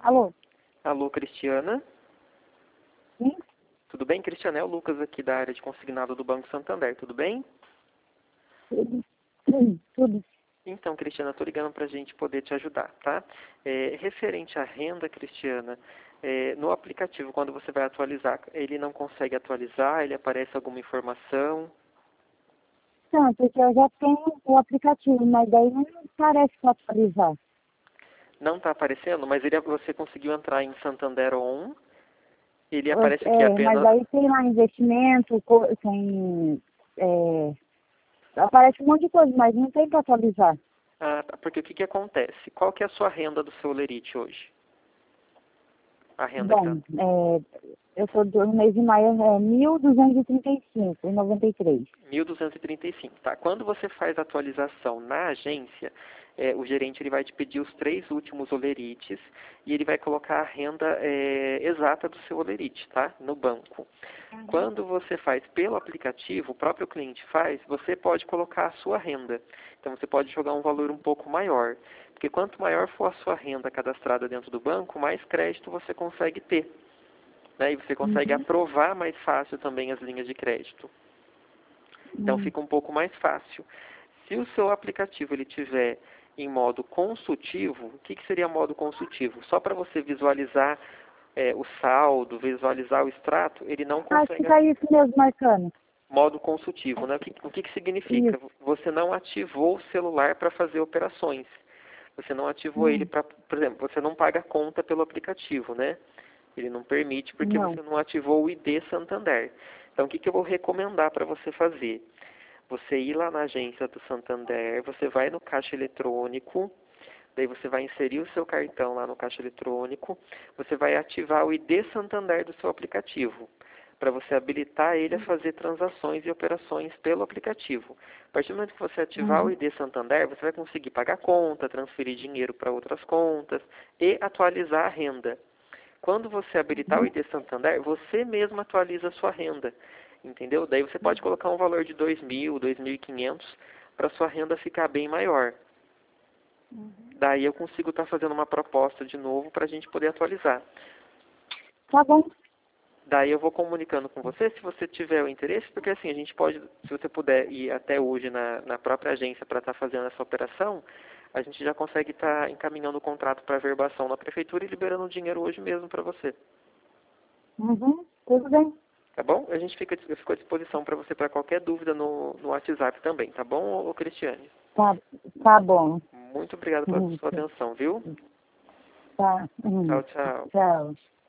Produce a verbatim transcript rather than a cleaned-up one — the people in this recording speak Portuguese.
Alô? Alô, Cristiana? Sim? Tudo bem, Cristiana? É o Lucas aqui da área de consignado do Banco Santander, tudo bem? Tudo. Sim, tudo. Então, Cristiana, estou ligando para a gente poder te ajudar, tá? É, referente à renda, Cristiana, é, no aplicativo, quando você vai atualizar, ele não consegue atualizar, ele aparece alguma informação? Não, porque eu já tenho o aplicativo, mas daí não parece para atualizar. Não está aparecendo, mas ele, você conseguiu entrar em Santander On, ele Pois, aparece aqui É, mas apenas... daí tem lá investimento, co- tem... É, aparece um monte de coisa, mas não tem para atualizar. Ah, tá, porque o que, que acontece? Qual que é a sua renda do seu Lerite hoje? A renda que está... Bom, é, eu sou do no mês de maio, é mil duzentos e trinta e cinco e noventa e três. mil duzentos e trinta e cinco, tá? Quando você faz a atualização na agência, é, o gerente ele vai te pedir os três últimos olerites e ele vai colocar a renda é, exata do seu olerite, tá? No banco. Quando você faz pelo aplicativo, o próprio cliente faz, você pode colocar a sua renda. Então você pode jogar um valor um pouco maior. Porque quanto maior for a sua renda cadastrada dentro do banco, mais crédito você consegue ter. Né? E você consegue Uhum. aprovar mais fácil também as linhas de crédito. Então Uhum. fica um pouco mais fácil. Se o seu aplicativo ele tiver em modo consultivo, o que, que seria modo consultivo? Só para você visualizar é, o saldo, visualizar o extrato, ele não Acho que consegue. tá isso mesmo marcando. Modo consultivo, né? O que, o que, que significa? Isso. Você não ativou o celular para fazer operações. Você não ativou ele Hum. para, por exemplo, você não paga conta pelo aplicativo, né? Ele não permite porque Não. você não ativou o I D Santander. Então, o que, que eu vou recomendar para você fazer? Você ir lá na agência do Santander, você vai no caixa eletrônico, daí você vai inserir o seu cartão lá no caixa eletrônico, você vai ativar o I D Santander do seu aplicativo, para você habilitar ele a fazer transações e operações pelo aplicativo. A partir do momento que você ativar o Uhum. I D Santander, você vai conseguir pagar conta, transferir dinheiro para outras contas e atualizar a renda. Quando você habilitar o Uhum. I D Santander, você mesmo atualiza a sua renda, entendeu? Daí você pode colocar um valor de dois mil, dois mil e quinhentos para sua renda ficar bem maior. Daí eu consigo estar fazendo uma proposta de novo para a gente poder atualizar. Tá bom. Daí eu vou comunicando com você se você tiver o interesse, porque assim, a gente pode, se você puder ir até hoje na, na própria agência para estar fazendo essa operação, a gente já consegue estar encaminhando o contrato para averbação na prefeitura e liberando o dinheiro hoje mesmo para você. Uhum. Tudo bem. Tá bom? A gente fica, eu fico à disposição para você para qualquer dúvida no, no WhatsApp também, tá bom, ô Cristiane? Tá, tá bom. Muito obrigado pela Uhum. sua atenção, viu? Tá. Uhum. Tchau, tchau. Tchau.